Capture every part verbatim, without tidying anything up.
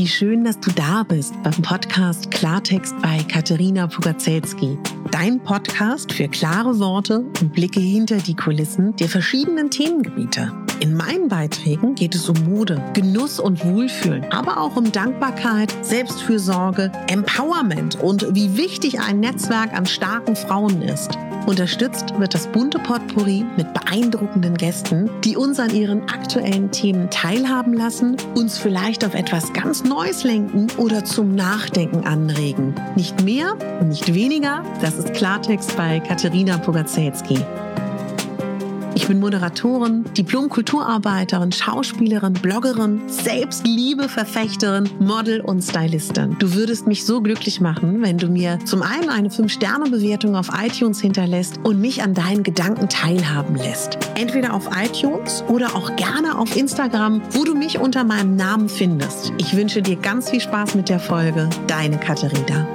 Wie schön, dass du da bist beim Podcast Klartext bei Katerina Pugacelski. Dein Podcast für klare Worte und Blicke hinter die Kulissen der verschiedenen Themengebiete. In meinen Beiträgen geht es um Mode, Genuss und Wohlfühlen, aber auch um Dankbarkeit, Selbstfürsorge, Empowerment und wie wichtig ein Netzwerk an starken Frauen ist. Unterstützt wird das bunte Potpourri mit beeindruckenden Gästen, die uns an ihren aktuellen Themen teilhaben lassen, uns vielleicht auf etwas ganz Neues lenken oder zum Nachdenken anregen. Nicht mehr und nicht weniger, das ist Klartext bei Katerina Pugacelski. Ich bin Moderatorin, Diplom-Kulturarbeiterin, Schauspielerin, Bloggerin, Selbstliebe-Verfechterin, Model und Stylistin. Du würdest mich so glücklich machen, wenn du mir zum einen eine fünf Sterne Bewertung auf iTunes hinterlässt und mich an deinen Gedanken teilhaben lässt. Entweder auf iTunes oder auch gerne auf Instagram, wo du mich unter meinem Namen findest. Ich wünsche dir ganz viel Spaß mit der Folge. Deine Katerina.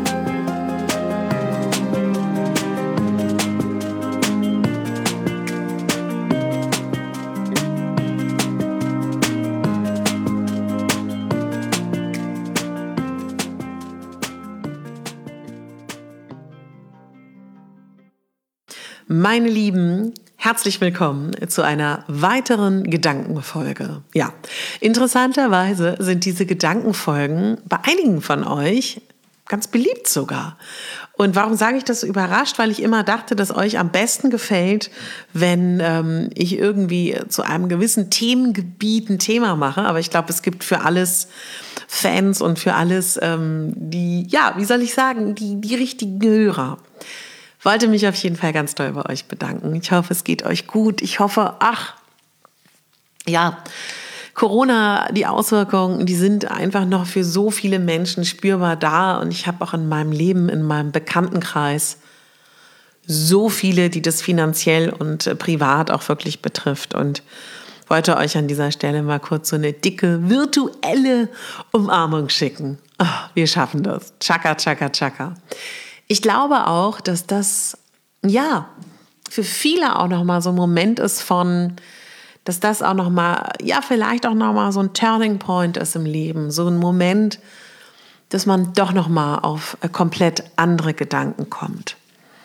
Meine Lieben, herzlich willkommen zu einer weiteren Gedankenfolge. Ja, interessanterweise sind diese Gedankenfolgen bei einigen von euch ganz beliebt sogar. Und warum sage ich das überrascht? Weil ich immer dachte, dass euch am besten gefällt, wenn ähm, ich irgendwie zu einem gewissen Themengebiet ein Thema mache. Aber ich glaube, es gibt für alles Fans und für alles ähm, die, ja, wie soll ich sagen, die, die richtigen Hörer. Wollte mich auf jeden Fall ganz doll bei euch bedanken. Ich hoffe, es geht euch gut. Ich hoffe, ach, ja, Corona, die Auswirkungen, die sind einfach noch für so viele Menschen spürbar da. Und ich habe auch in meinem Leben, in meinem Bekanntenkreis so viele, die das finanziell und äh, privat auch wirklich betrifft. Und wollte euch an dieser Stelle mal kurz so eine dicke, virtuelle Umarmung schicken. Oh, wir schaffen das. Chaka, chaka, chaka. Ich glaube auch, dass das, ja, für viele auch nochmal so ein Moment ist von, dass das auch nochmal, ja, vielleicht auch nochmal so ein Turning Point ist im Leben. So ein Moment, dass man doch nochmal auf komplett andere Gedanken kommt.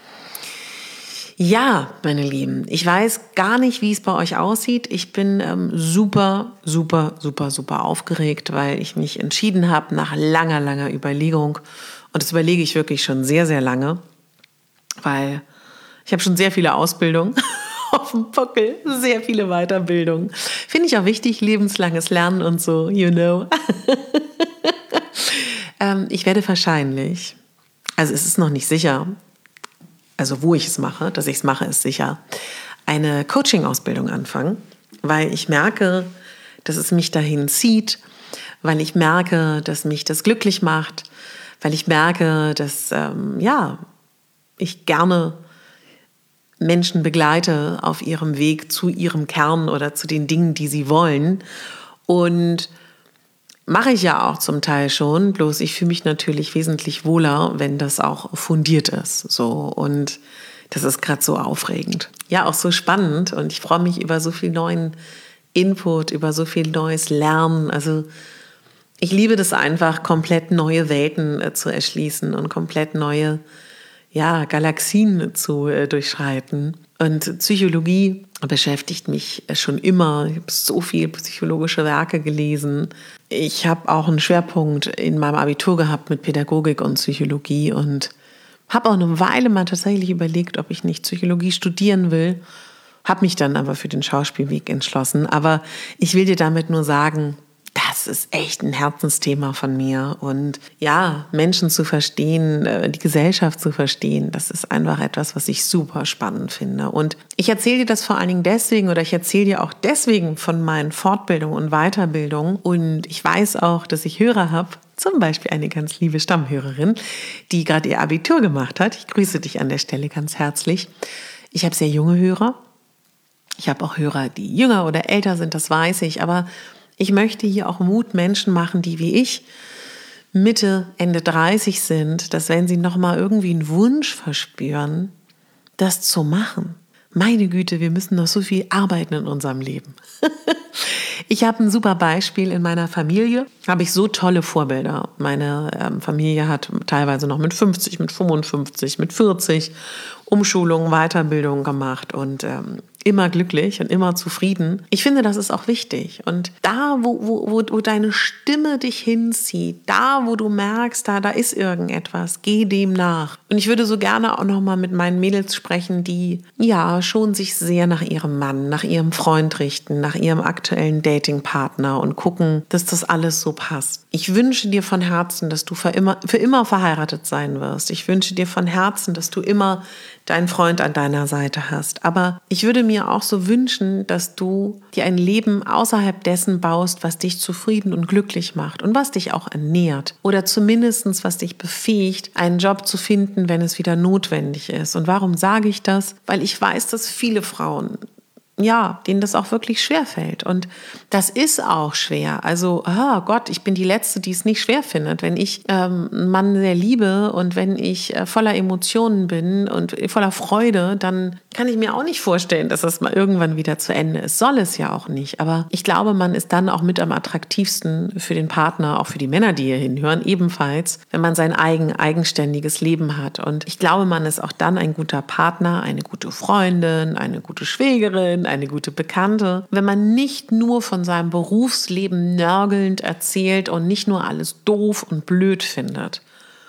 Ja, meine Lieben, ich weiß gar nicht, wie es bei euch aussieht. Ich bin ähm, super, super, super, super aufgeregt, weil ich mich entschieden habe nach langer, langer Überlegung. Und das überlege ich wirklich schon sehr, sehr lange, weil ich habe schon sehr viele Ausbildungen auf dem Buckel, sehr viele Weiterbildungen. Finde ich auch wichtig, lebenslanges Lernen und so, you know. ähm, ich werde wahrscheinlich, also es ist noch nicht sicher, also wo ich es mache, dass ich es mache, ist sicher, eine Coaching-Ausbildung anfangen, weil ich merke, dass es mich dahin zieht, weil ich merke, dass mich das glücklich macht, weil ich merke, dass ähm, ja, ich gerne Menschen begleite auf ihrem Weg zu ihrem Kern oder zu den Dingen, die sie wollen. Und mache ich ja auch zum Teil schon, bloß ich fühle mich natürlich wesentlich wohler, wenn das auch fundiert ist. So. Und das ist gerade so aufregend. Ja, auch so spannend. Und ich freue mich über so viel neuen Input, über so viel neues Lernen. Also ich liebe das einfach, komplett neue Welten äh, zu erschließen und komplett neue ja, Galaxien zu äh, durchschreiten. Und Psychologie beschäftigt mich schon immer. Ich habe so viele psychologische Werke gelesen. Ich habe auch einen Schwerpunkt in meinem Abitur gehabt mit Pädagogik und Psychologie und habe auch eine Weile mal tatsächlich überlegt, ob ich nicht Psychologie studieren will. Habe mich dann aber für den Schauspielweg entschlossen. Aber ich will dir damit nur sagen, das ist echt ein Herzensthema von mir. Und ja, Menschen zu verstehen, die Gesellschaft zu verstehen, das ist einfach etwas, was ich super spannend finde. Und ich erzähle dir das vor allen Dingen deswegen oder ich erzähle dir auch deswegen von meinen Fortbildungen und Weiterbildungen. Und ich weiß auch, dass ich Hörer habe, zum Beispiel eine ganz liebe Stammhörerin, die gerade ihr Abitur gemacht hat. Ich grüße dich an der Stelle ganz herzlich. Ich habe sehr junge Hörer. Ich habe auch Hörer, die jünger oder älter sind, das weiß ich, aber ich möchte hier auch Mut Menschen machen, die wie ich Mitte, Ende dreißig sind, dass wenn sie nochmal irgendwie einen Wunsch verspüren, das zu machen. Meine Güte, wir müssen noch so viel arbeiten in unserem Leben. Ich habe ein super Beispiel in meiner Familie, habe ich so tolle Vorbilder. Meine ähm, Familie hat teilweise noch mit fünfzig, mit fünfundfünfzig, mit vierzig Umschulungen, Weiterbildungen gemacht und ähm, immer glücklich und immer zufrieden. Ich finde, das ist auch wichtig. Und da, wo, wo, wo, wo deine Stimme dich hinzieht, da, wo du merkst, da, da ist irgendetwas, geh dem nach. Und ich würde so gerne auch nochmal mit meinen Mädels sprechen, die ja schon sich sehr nach ihrem Mann, nach ihrem Freund richten, nach ihrem aktuellen Datingpartner und gucken, dass das alles so passt. Ich wünsche dir von Herzen, dass du für immer, für immer verheiratet sein wirst. Ich wünsche dir von Herzen, dass du immer deinen Freund an deiner Seite hast. Aber ich würde mir auch so wünschen, dass du dir ein Leben außerhalb dessen baust, was dich zufrieden und glücklich macht und was dich auch ernährt. Oder zumindest was dich befähigt, einen Job zu finden, wenn es wieder notwendig ist. Und warum sage ich das? Weil ich weiß, dass viele Frauen, ja, denen das auch wirklich schwer fällt. Und das ist auch schwer. Also, oh Gott, ich bin die Letzte, die es nicht schwer findet. Wenn ich ähm, einen Mann sehr liebe und wenn ich äh, voller Emotionen bin und voller Freude, dann kann ich mir auch nicht vorstellen, dass das mal irgendwann wieder zu Ende ist. Soll es ja auch nicht. Aber ich glaube, man ist dann auch mit am attraktivsten für den Partner, auch für die Männer, die hier hinhören, ebenfalls, wenn man sein eigen, eigenständiges Leben hat. Und ich glaube, man ist auch dann ein guter Partner, eine gute Freundin, eine gute Schwägerin, eine gute Bekannte, wenn man nicht nur von seinem Berufsleben nörgelnd erzählt und nicht nur alles doof und blöd findet.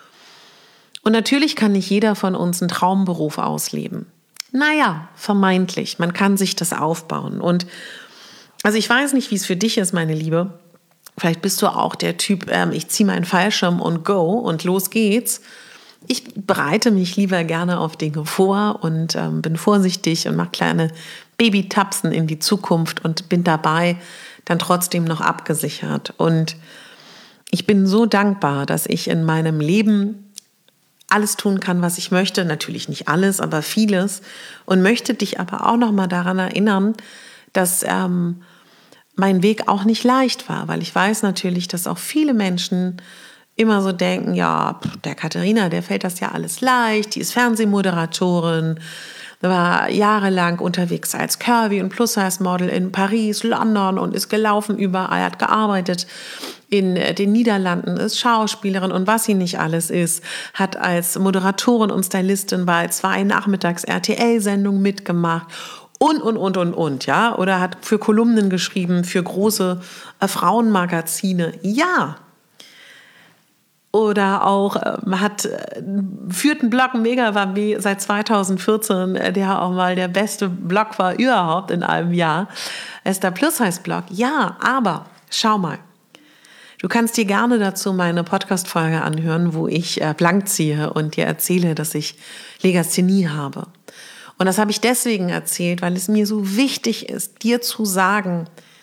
Und natürlich kann nicht jeder von uns einen Traumberuf ausleben. Naja, vermeintlich. Man kann sich das aufbauen. Und also ich weiß nicht, wie es für dich ist, meine Liebe. Vielleicht bist du auch der Typ, ähm, ich ziehe meinen Fallschirm und go und los geht's. Ich bereite mich lieber gerne auf Dinge vor und ähm, bin vorsichtig und mache kleine Babytapsen in die Zukunft und bin dabei dann trotzdem noch abgesichert. Und ich bin so dankbar, dass ich in meinem Leben alles tun kann, was ich möchte. Natürlich nicht alles, aber vieles. Und möchte dich aber auch noch mal daran erinnern, dass ähm, mein Weg auch nicht leicht war, weil ich weiß natürlich, dass auch viele Menschen immer so denken, ja, der Katharina, der fällt das ja alles leicht, die ist Fernsehmoderatorin, war jahrelang unterwegs als Curvy- und Plus-Size-Model in Paris, London und ist gelaufen überall, hat gearbeitet in den Niederlanden, ist Schauspielerin und was sie nicht alles ist, hat als Moderatorin und Stylistin bei zwei Nachmittags-R T L-Sendungen mitgemacht und, und, und, und, und, ja, oder hat für Kolumnen geschrieben, für große äh, Frauenmagazine, ja. Oder auch ähm, hat, äh, führt einen Blog, Mega Bambi, seit zweitausendvierzehn, äh, der auch mal der beste Blog war überhaupt in einem Jahr. Esther Plus heißt Blog. Ja, aber schau mal. Du kannst dir gerne dazu meine Podcast-Folge anhören, wo ich äh, blank ziehe und dir erzähle, dass ich Legasthenie habe. Und das habe ich deswegen erzählt, weil es mir so wichtig ist, dir zu sagen,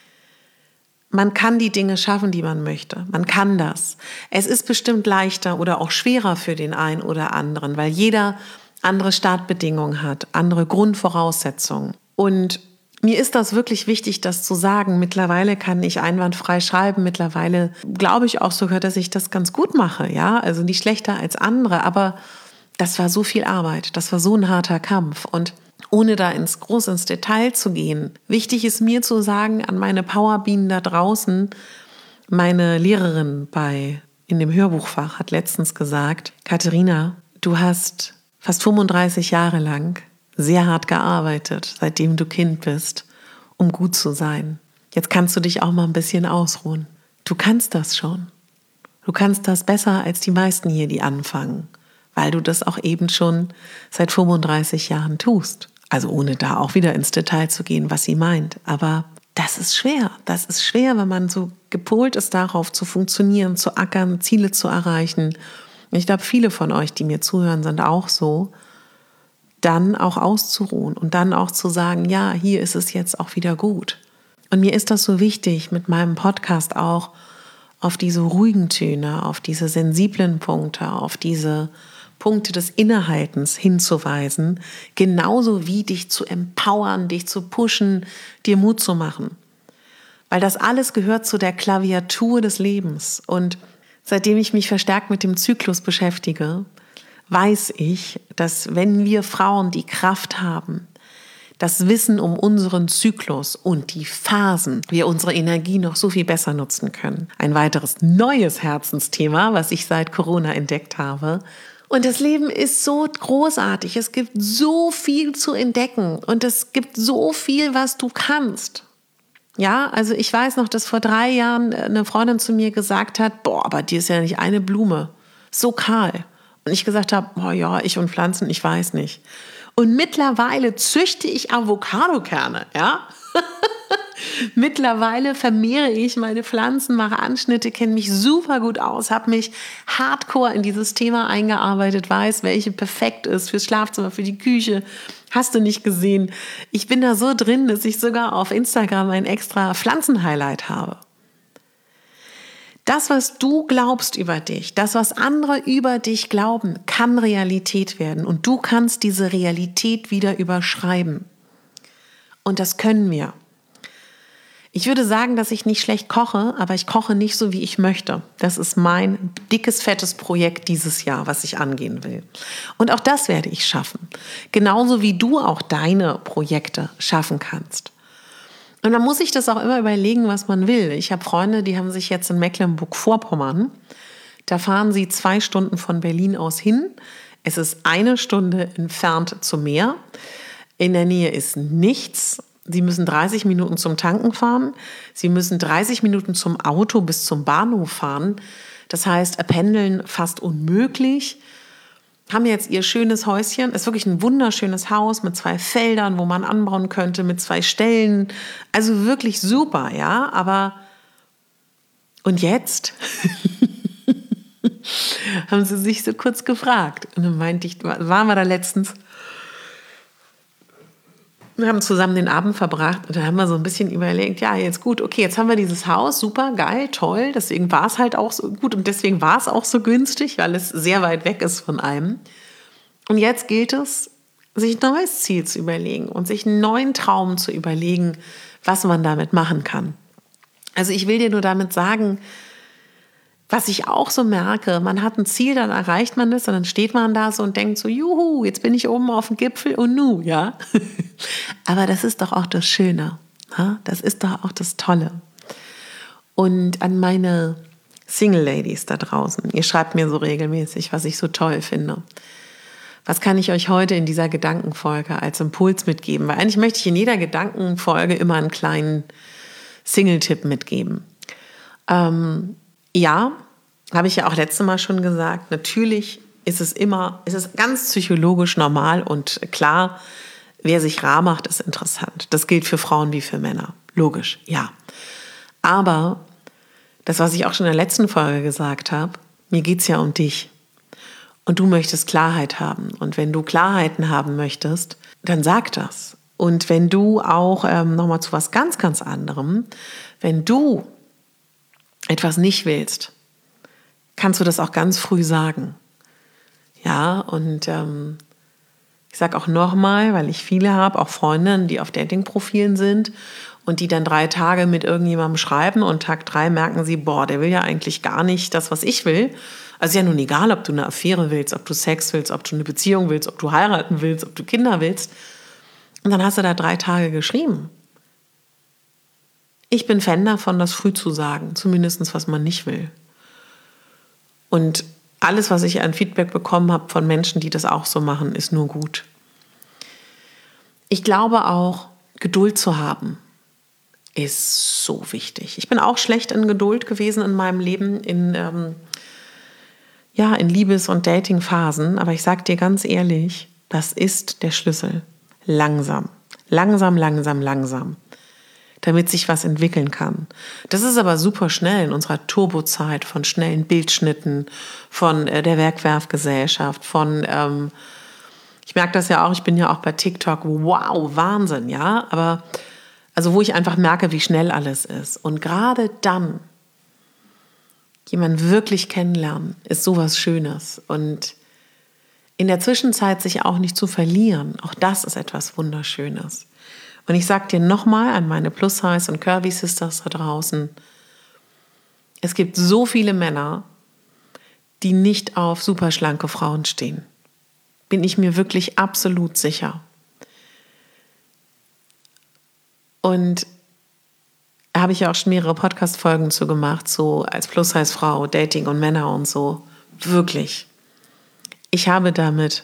man kann die Dinge schaffen, die man möchte. Man kann das. Es ist bestimmt leichter oder auch schwerer für den einen oder anderen, weil jeder andere Startbedingungen hat, andere Grundvoraussetzungen. Und mir ist das wirklich wichtig, das zu sagen. Mittlerweile kann ich einwandfrei schreiben. Mittlerweile glaube ich auch sogar, dass ich das ganz gut mache. Ja, also nicht schlechter als andere. Aber das war so viel Arbeit. Das war so ein harter Kampf. Und ohne da ins groß ins Detail zu gehen, wichtig ist mir zu sagen an meine Powerbienen da draußen, meine Lehrerin bei in dem Hörbuchfach hat letztens gesagt, Katharina, du hast fast fünfunddreißig Jahre lang sehr hart gearbeitet, seitdem du Kind bist, um gut zu sein. Jetzt kannst du dich auch mal ein bisschen ausruhen. Du kannst das schon. Du kannst das besser als die meisten hier, die anfangen, weil du das auch eben schon seit fünfunddreißig Jahren tust. Also ohne da auch wieder ins Detail zu gehen, was sie meint. Aber das ist schwer. Das ist schwer, wenn man so gepolt ist, darauf zu funktionieren, zu ackern, Ziele zu erreichen. Ich glaube, viele von euch, die mir zuhören, sind auch so. Dann auch auszuruhen und dann auch zu sagen, ja, hier ist es jetzt auch wieder gut. Und mir ist das so wichtig, mit meinem Podcast auch auf diese ruhigen Töne, auf diese sensiblen Punkte, auf diese Punkte des Innehaltens hinzuweisen, genauso wie dich zu empowern, dich zu pushen, dir Mut zu machen. Weil das alles gehört zu der Klaviatur des Lebens. Und seitdem ich mich verstärkt mit dem Zyklus beschäftige, weiß ich, dass wenn wir Frauen die Kraft haben, das Wissen um unseren Zyklus und die Phasen, wir unsere Energie noch so viel besser nutzen können. Ein weiteres neues Herzensthema, was ich seit Corona entdeckt habe. Und das Leben ist so großartig. Es gibt so viel zu entdecken und es gibt so viel, was du kannst. Ja, also ich weiß noch, dass vor drei Jahren eine Freundin zu mir gesagt hat, boah, aber dir ist ja nicht eine Blume, so kahl. Und ich gesagt habe, boah, ja, ich und Pflanzen, ich weiß nicht. Und mittlerweile züchte ich Avocadokerne, ja. Mittlerweile vermehre ich meine Pflanzen, mache Anschnitte, kenne mich super gut aus, habe mich hardcore in dieses Thema eingearbeitet, weiß, welche perfekt ist fürs Schlafzimmer, für die Küche. Hast du nicht gesehen? Ich bin da so drin, dass ich sogar auf Instagram ein extra Pflanzen-Highlight habe. Das, was du glaubst über dich, das, was andere über dich glauben, kann Realität werden. Und du kannst diese Realität wieder überschreiben. Und das können wir. Ich würde sagen, dass ich nicht schlecht koche, aber ich koche nicht so, wie ich möchte. Das ist mein dickes, fettes Projekt dieses Jahr, was ich angehen will. Und auch das werde ich schaffen. Genauso wie du auch deine Projekte schaffen kannst. Und dann muss ich das auch immer überlegen, was man will. Ich habe Freunde, die haben sich jetzt in Mecklenburg-Vorpommern, da fahren sie zwei Stunden von Berlin aus hin. Es ist eine Stunde entfernt zum Meer. In der Nähe ist nichts. Sie müssen dreißig Minuten zum Tanken fahren. Sie müssen dreißig Minuten zum Auto bis zum Bahnhof fahren. Das heißt, pendeln fast unmöglich. Haben jetzt ihr schönes Häuschen. Ist wirklich ein wunderschönes Haus mit zwei Feldern, wo man anbauen könnte, mit zwei Ställen. Also wirklich super, ja. Aber und jetzt haben sie sich so kurz gefragt. Und dann meinte ich, waren wir da letztens. Wir haben zusammen den Abend verbracht und dann haben wir so ein bisschen überlegt, ja, jetzt gut, okay, jetzt haben wir dieses Haus, super, geil, toll, deswegen war es halt auch so gut und deswegen war es auch so günstig, weil es sehr weit weg ist von einem. Und jetzt gilt es, sich ein neues Ziel zu überlegen und sich einen neuen Traum zu überlegen, was man damit machen kann. Also ich will dir nur damit sagen, was ich auch so merke, man hat ein Ziel, dann erreicht man das und dann steht man da so und denkt so, juhu, jetzt bin ich oben auf dem Gipfel und nu, ja. Aber das ist doch auch das Schöne, das ist doch auch das Tolle. Und an meine Single-Ladies da draußen, ihr schreibt mir so regelmäßig, was ich so toll finde. Was kann ich euch heute in dieser Gedankenfolge als Impuls mitgeben? Weil eigentlich möchte ich in jeder Gedankenfolge immer einen kleinen Single-Tipp mitgeben. Ähm, Ja, habe ich ja auch letztes Mal schon gesagt, natürlich ist es immer, ist es ganz psychologisch normal und klar, wer sich rar macht, ist interessant. Das gilt für Frauen wie für Männer. Logisch, ja. Aber das, was ich auch schon in der letzten Folge gesagt habe, mir geht es ja um dich. Und du möchtest Klarheit haben. Und wenn du Klarheiten haben möchtest, dann sag das. Und wenn du auch, ähm, nochmal zu was ganz, ganz anderem, wenn du etwas nicht willst, kannst du das auch ganz früh sagen. Ja, und ähm, ich sage auch nochmal, weil ich viele habe, auch Freundinnen, die auf Dating-Profilen sind und die dann drei Tage mit irgendjemandem schreiben und Tag drei merken sie, boah, der will ja eigentlich gar nicht das, was ich will. Also ist ja nun egal, ob du eine Affäre willst, ob du Sex willst, ob du eine Beziehung willst, ob du heiraten willst, ob du Kinder willst. Und dann hast du da drei Tage geschrieben. Ich bin Fan davon, das früh zu sagen, zumindest was man nicht will. Und alles, was ich an Feedback bekommen habe von Menschen, die das auch so machen, ist nur gut. Ich glaube auch, Geduld zu haben, ist so wichtig. Ich bin auch schlecht in Geduld gewesen in meinem Leben, in, ähm, ja, in Liebes- und Dating-Phasen. Aber ich sage dir ganz ehrlich, das ist der Schlüssel. Langsam, langsam, langsam, langsam. Damit sich was entwickeln kann. Das ist aber super schnell in unserer Turbozeit von schnellen Bildschnitten, von äh, der Wegwerfgesellschaft, von, ähm, ich merke das ja auch, ich bin ja auch bei TikTok, wow, Wahnsinn, ja, aber also wo ich einfach merke, wie schnell alles ist. Und gerade dann jemanden wirklich kennenlernen, ist sowas Schönes. Und in der Zwischenzeit sich auch nicht zu verlieren, auch das ist etwas Wunderschönes. Und ich sage dir nochmal an meine Plus-Size und Curvy-Sisters da draußen, es gibt so viele Männer, die nicht auf superschlanke Frauen stehen. Bin ich mir wirklich absolut sicher. Und da habe ich ja auch schon mehrere Podcast-Folgen zu gemacht, so als Plus-Size-Frau, Dating und Männer und so. Wirklich. Ich habe damit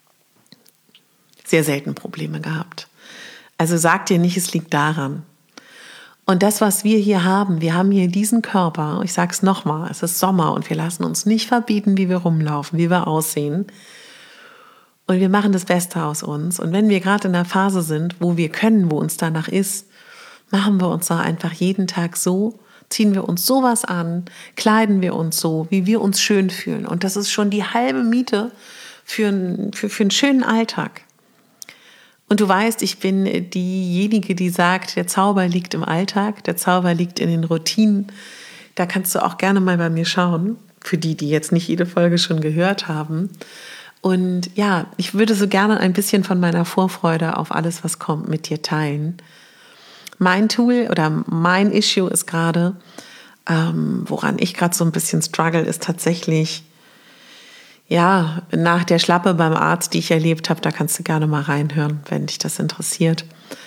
sehr selten Probleme gehabt. Also sag dir nicht, es liegt daran. Und das, was wir hier haben, wir haben hier diesen Körper, ich sage es nochmal, es ist Sommer und wir lassen uns nicht verbieten, wie wir rumlaufen, wie wir aussehen. Und wir machen das Beste aus uns. Und wenn wir gerade in einer Phase sind, wo wir können, wo uns danach ist, machen wir uns doch einfach jeden Tag so, ziehen wir uns sowas an, kleiden wir uns so, wie wir uns schön fühlen. Und das ist schon die halbe Miete für, ein, für, für einen schönen Alltag. Und du weißt, ich bin diejenige, die sagt, der Zauber liegt im Alltag, der Zauber liegt in den Routinen. Da kannst du auch gerne mal bei mir schauen, für die, die jetzt nicht jede Folge schon gehört haben. Und ja, ich würde so gerne ein bisschen von meiner Vorfreude auf alles, was kommt, mit dir teilen. Mein Tool oder mein Issue ist gerade, ähm, woran ich gerade so ein bisschen struggle, ist tatsächlich, ja, nach der Schlappe beim Arzt, die ich erlebt habe, da kannst du gerne mal reinhören, wenn dich das interessiert.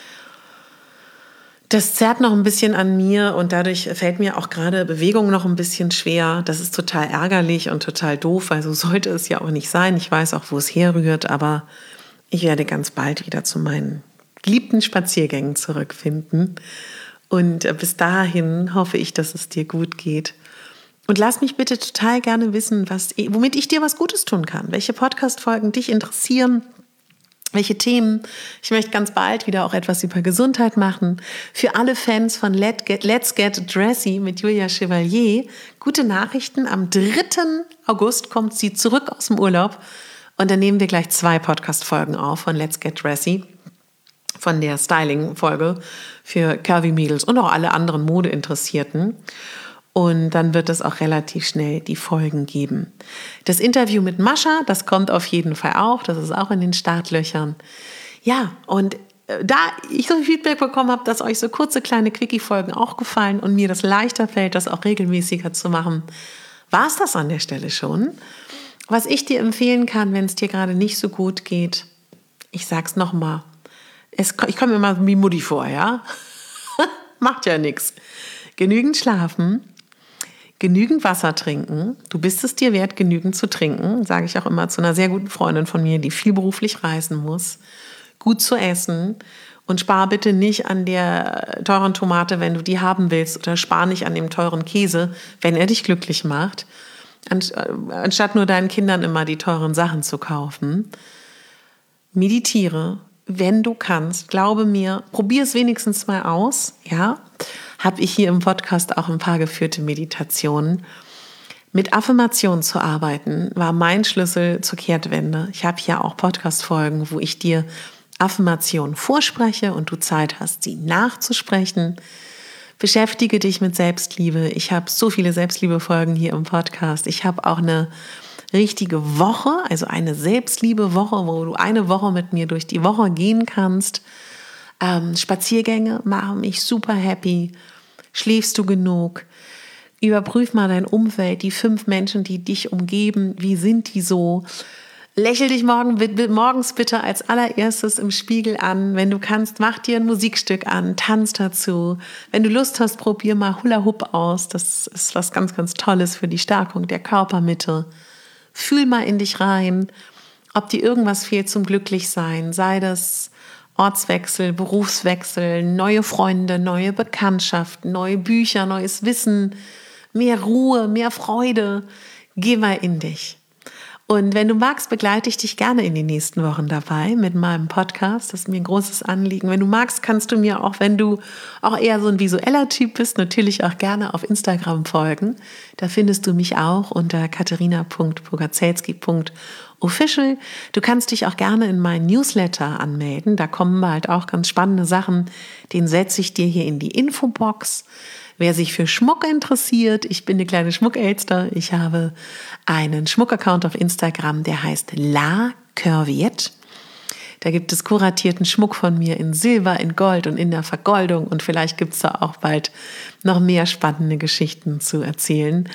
Das zerrt noch ein bisschen an mir und dadurch fällt mir auch gerade Bewegung noch ein bisschen schwer. Das ist total ärgerlich und total doof, weil so sollte es ja auch nicht sein. Ich weiß auch, wo es herrührt, aber ich werde ganz bald wieder zu meinen geliebten Spaziergängen zurückfinden. Und bis dahin hoffe ich, dass es dir gut geht. Und lass mich bitte total gerne wissen, was, womit ich dir was Gutes tun kann. Welche Podcast-Folgen dich interessieren, welche Themen. Ich möchte ganz bald wieder auch etwas über Gesundheit machen. Für alle Fans von Let's Get, Let's Get Dressy mit Julia Chevalier, gute Nachrichten. Am dritten August kommt sie zurück aus dem Urlaub. Und dann nehmen wir gleich zwei Podcast-Folgen auf von Let's Get Dressy, von der Styling-Folge für Curvy Mädels und auch alle anderen Modeinteressierten. Und dann wird es auch relativ schnell die Folgen geben. Das Interview mit Mascha, das kommt auf jeden Fall auch. Das ist auch in den Startlöchern. Ja, und da ich so viel Feedback bekommen habe, dass euch so kurze, kleine Quickie-Folgen auch gefallen und mir das leichter fällt, das auch regelmäßiger zu machen, war es das an der Stelle schon. Was ich dir empfehlen kann, wenn es dir gerade nicht so gut geht, ich sag's nochmal, ich komme mir immer wie Mutti vor, ja? Macht ja nichts. Genügend schlafen, genügend Wasser trinken. Du bist es dir wert, genügend zu trinken, sage ich auch immer zu einer sehr guten Freundin von mir, die viel beruflich reisen muss. Gut zu essen und spar bitte nicht an der teuren Tomate, wenn du die haben willst, oder spar nicht an dem teuren Käse, wenn er dich glücklich macht, anstatt nur deinen Kindern immer die teuren Sachen zu kaufen. Meditiere, wenn du kannst. Glaube mir, probier es wenigstens mal aus, ja. Habe ich hier im Podcast auch ein paar geführte Meditationen. Mit Affirmationen zu arbeiten, war mein Schlüssel zur Kehrtwende. Ich habe hier auch Podcast-Folgen, wo ich dir Affirmationen vorspreche und du Zeit hast, sie nachzusprechen. Beschäftige dich mit Selbstliebe. Ich habe so viele Selbstliebe-Folgen hier im Podcast. Ich habe auch eine richtige Woche, also eine Selbstliebe-Woche, wo du eine Woche mit mir durch die Woche gehen kannst. Ähm, Spaziergänge machen mich super happy. Schläfst du genug? Überprüf mal dein Umfeld, die fünf Menschen, die dich umgeben. Wie sind die so? Lächel dich morgen, morgens bitte als allererstes im Spiegel an. Wenn du kannst, mach dir ein Musikstück an, tanz dazu. Wenn du Lust hast, probier mal Hula Hoop aus. Das ist was ganz, ganz Tolles für die Stärkung der Körpermitte. Fühl mal in dich rein, ob dir irgendwas fehlt zum Glücklichsein. Sei das Ortswechsel, Berufswechsel, neue Freunde, neue Bekanntschaften, neue Bücher, neues Wissen, mehr Ruhe, mehr Freude. Geh mal in dich. Und wenn du magst, begleite ich dich gerne in den nächsten Wochen dabei mit meinem Podcast. Das ist mir ein großes Anliegen. Wenn du magst, kannst du mir auch, wenn du auch eher so ein visueller Typ bist, natürlich auch gerne auf Instagram folgen. Da findest du mich auch unter katharina punkt bogazelski punkt official. Du kannst dich auch gerne in meinen Newsletter anmelden. Da kommen bald auch ganz spannende Sachen. Den setze ich dir hier in die Infobox. Wer sich für Schmuck interessiert, ich bin eine kleine Schmuckelster. Ich habe einen Schmuckaccount auf Instagram, der heißt La Curviette. Da gibt es kuratierten Schmuck von mir in Silber, in Gold und in der Vergoldung. Und vielleicht gibt es da auch bald noch mehr spannende Geschichten zu erzählen.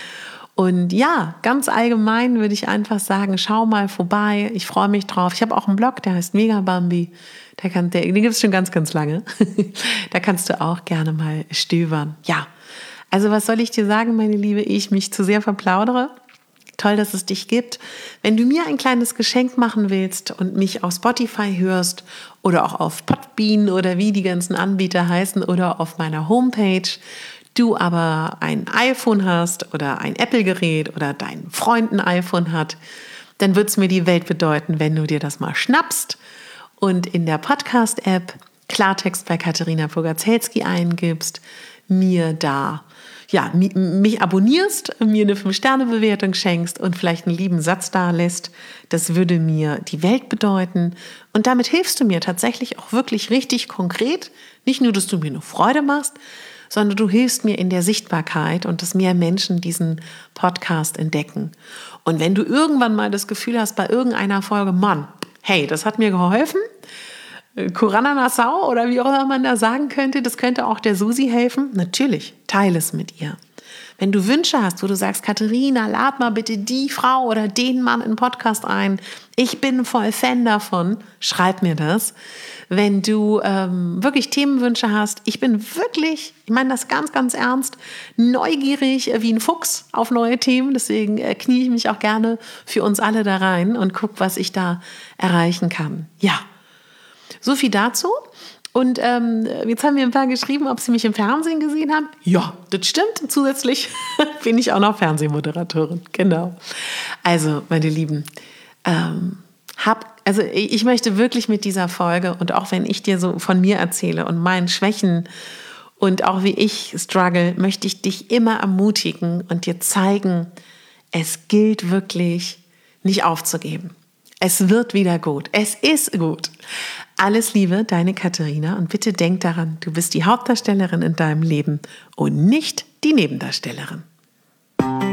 Und ja, ganz allgemein würde ich einfach sagen, schau mal vorbei. Ich freue mich drauf. Ich habe auch einen Blog, der heißt Megabambi. Der kann, der, den gibt es schon ganz, ganz lange. Da kannst du auch gerne mal stöbern. Ja, also was soll ich dir sagen, meine Liebe? Ich mich zu sehr verplaudere. Toll, dass es dich gibt. Wenn du mir ein kleines Geschenk machen willst und mich auf Spotify hörst oder auch auf Podbean oder wie die ganzen Anbieter heißen oder auf meiner Homepage, du aber ein iPhone hast oder ein Apple-Gerät oder dein Freund ein iPhone hat, dann wird es mir die Welt bedeuten, wenn du dir das mal schnappst und in der Podcast-App Klartext bei Katharina Bogazelski eingibst, mir da ja, mich abonnierst, mir eine fünf Sterne Bewertung schenkst und vielleicht einen lieben Satz da lässt. Das würde mir die Welt bedeuten. Und damit hilfst du mir tatsächlich auch wirklich richtig konkret. Nicht nur, dass du mir eine Freude machst, sondern du hilfst mir in der Sichtbarkeit und dass mehr Menschen diesen Podcast entdecken. Und wenn du irgendwann mal das Gefühl hast, bei irgendeiner Folge, Mann, hey, das hat mir geholfen, Kurana Nassau oder wie auch immer man da sagen könnte, das könnte auch der Susi helfen. Natürlich, teile es mit ihr. Wenn du Wünsche hast, wo du sagst, Katharina, lad mal bitte die Frau oder den Mann in den Podcast ein. Ich bin voll Fan davon. Schreib mir das. Wenn du ähm, wirklich Themenwünsche hast, ich bin wirklich, ich meine das ganz, ganz ernst, neugierig wie ein Fuchs auf neue Themen. Deswegen äh, knie ich mich auch gerne für uns alle da rein und guck, was ich da erreichen kann. Ja. So viel dazu. Und ähm, jetzt haben mir ein paar geschrieben, ob sie mich im Fernsehen gesehen haben. Ja, das stimmt. Zusätzlich bin ich auch noch Fernsehmoderatorin. Genau. Also, meine Lieben, ähm, hab, also ich möchte wirklich mit dieser Folge und auch wenn ich dir so von mir erzähle und meinen Schwächen und auch wie ich struggle, möchte ich dich immer ermutigen und dir zeigen, es gilt wirklich, nicht aufzugeben. Es wird wieder gut. Es ist gut. Alles Liebe, deine Katharina. Und bitte denk daran, du bist die Hauptdarstellerin in deinem Leben und nicht die Nebendarstellerin.